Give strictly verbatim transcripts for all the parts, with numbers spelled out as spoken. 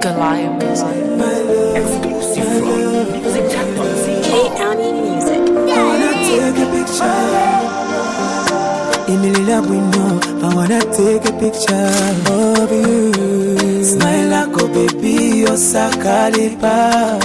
Goliath Music. Exclusive from Music Jackpot. K-County Music. I wanna take a picture. Emily we know. I wanna take a picture of you. Smile like a baby, you're sakalipa.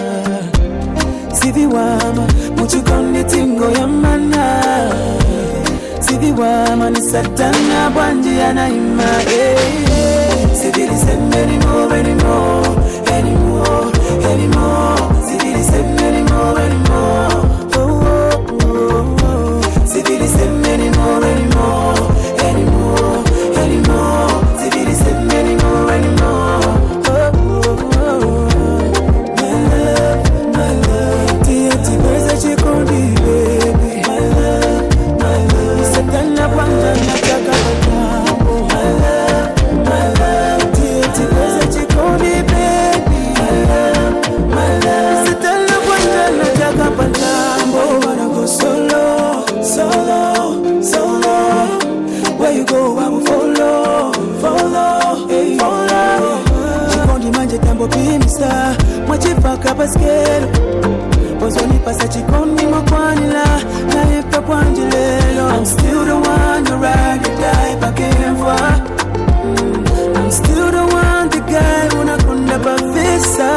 Sivi wama, muchikondi tingo ya mana. Sivi wama ni satana banji anaima. Sivi listen anymore, anymore, anymore, anymore. Sivi listen anymore, anymore. Oh, oh, oh, oh. Sivi listen anymore, anymore, anymore, anymore. Sivi listen anymore, anymore. Oh, oh, oh. My love, my love. Tia tiberza chikondi baby. My love, my love. Satana panga nataka patambo. My love, my love. Tia tiberza chikondi baby. My love, my love. Satana panga nataka patambo. I wanna go solo, solo, solo. Where you go, I will follow, follow, hey, follow. Chikondi manje tambo pimisa, mwachipaka baskelo. Pozoni pasa chikondi mokwanila, na epa kwanjilelo. I'm still the one you ride or die back and forth. Mm, I'm still the one, the guy who nakunda bavisa.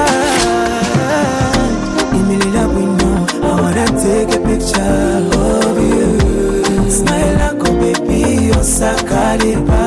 Emily we know, I wanna take a picture of you. Smile like a baby, you're sakalipa.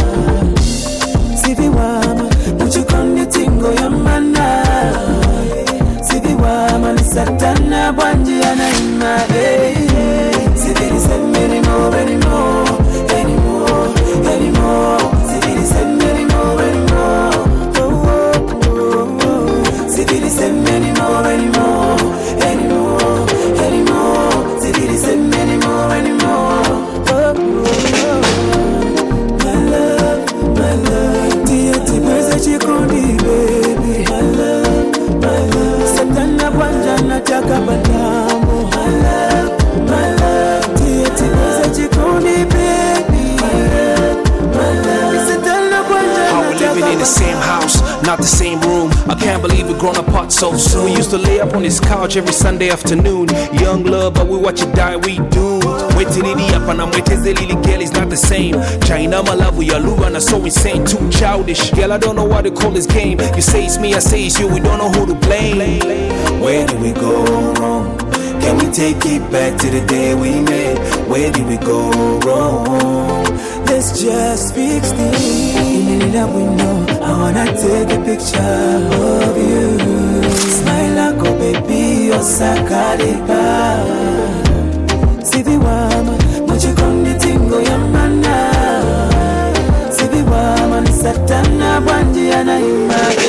Sivi wama, muchikondi tingo ya mana. Sivi wama ni satana banji anaima. Sivi listen anymore, anymore, anymore, anymore. Sivi listen anymore, anymore. Oh, oh, oh, oh. Sivi listen anymore, anymore, anymore, anymore. Sivi listen anymore, anymore. Oh, oh, oh. My love, my love. Tia tiberza chikondi baby. My love, my love. Satana banja nataka patambo. My love, my love. Tia tiberza chikondi baby. My love, my love. Satana banja How we living in the same house, not the same room. I can't believe we've grown apart so soon. We used to lay up on this couch every Sunday afternoon. Young love, but we watch it die, we doomed. Wait till it up and I'm waiting till Lily girl is not the same. China, my love, we are Luana, so insane, too childish. Girl, I don't know why they call this game. You say it's me, I say it's you, we don't know who to blame. Where did we go wrong? Can we take it back to the day we met? Where did we go wrong? Let's just fix things. In that we know, I wanna take a picture of you. Smile like a baby, you're sakalipa. Sivi wama, muchikondi tingo ya mana. Sivi wama ni satana banji anaima.